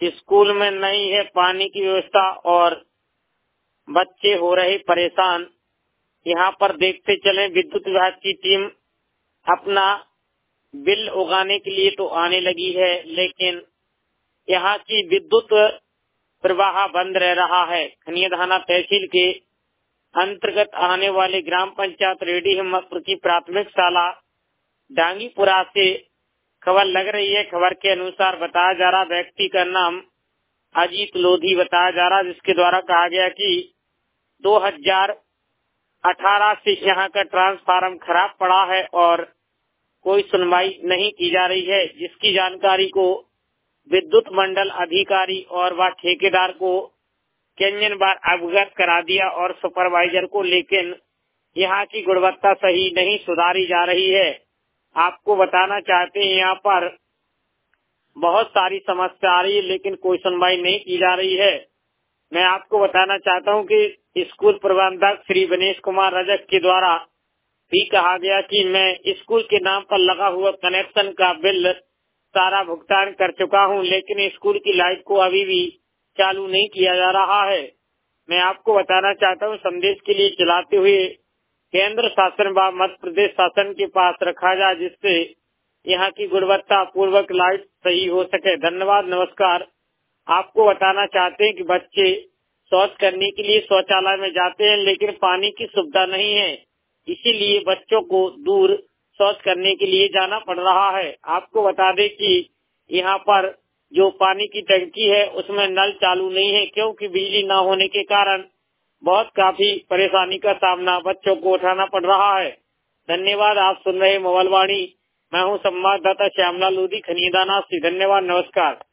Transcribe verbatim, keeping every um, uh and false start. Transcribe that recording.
School में नहीं है पानी की व्यवस्था और बच्चे हो रहे परेशान। यहाँ पर देखते चले विद्युत विभाग की टीम अपना बिल उगाने के लिए तो आने लगी है, लेकिन यहाँ की विद्युत प्रवाह बंद रह रहा है। खनियाधाना तहसील के अंतर्गत आने वाले ग्राम पंचायत रेडी हिम्मतपुर की प्राथमिक शाला डांगीपुरा से खबर लग रही है। खबर के अनुसार बताया जा रहा व्यक्ति का नाम अजीत लोधी बताया जा रहा, जिसके द्वारा कहा गया कि दो हज़ार अठारह से यहाँ का ट्रांसफार्मर खराब पड़ा है और कोई सुनवाई नहीं की जा रही है, जिसकी जानकारी को विद्युत मंडल अधिकारी और वह ठेकेदार को कितनी बार अवगत करा दिया और सुपरवाइजर को, लेकिन यहाँ की गुणवत्ता सही नहीं सुधारी जा रही है। आपको बताना चाहते हैं यहाँ पर बहुत सारी समस्या आ रही है, लेकिन कोई सुनवाई नहीं की जा रही है। मैं आपको बताना चाहता हूँ कि स्कूल प्रबंधक श्री गणेश कुमार रजक के द्वारा भी कहा गया कि मैं स्कूल के नाम पर लगा हुआ कनेक्शन का बिल सारा भुगतान कर चुका हूं, लेकिन स्कूल की लाइट को अभी भी चालू नहीं किया जा रहा है। मैं आपको बताना चाहता हूं संदेश के लिए चलाते हुए केंद्र शासन व मध्य प्रदेश शासन के पास रखा जाए, जिससे यहाँ की गुणवत्ता पूर्वक लाइट सही हो सके। धन्यवाद, नमस्कार। आपको बताना चाहते हैं कि बच्चे शौच करने के लिए शौचालय में जाते हैं, लेकिन पानी की सुविधा नहीं है, इसीलिए बच्चों को दूर शौच करने के लिए जाना पड़ रहा है। आपको बता दें कि यहाँ पर जो पानी की टंकी है उसमें नल चालू नहीं है, क्योंकि बिजली न होने के कारण बहुत काफी परेशानी का सामना बच्चों को उठाना पड़ रहा है। धन्यवाद। आप सुन रहे मोबाइल वाणी, मैं हूँ संवाददाता श्यामलाल लोधी खनियाधाना से। धन्यवाद, नमस्कार।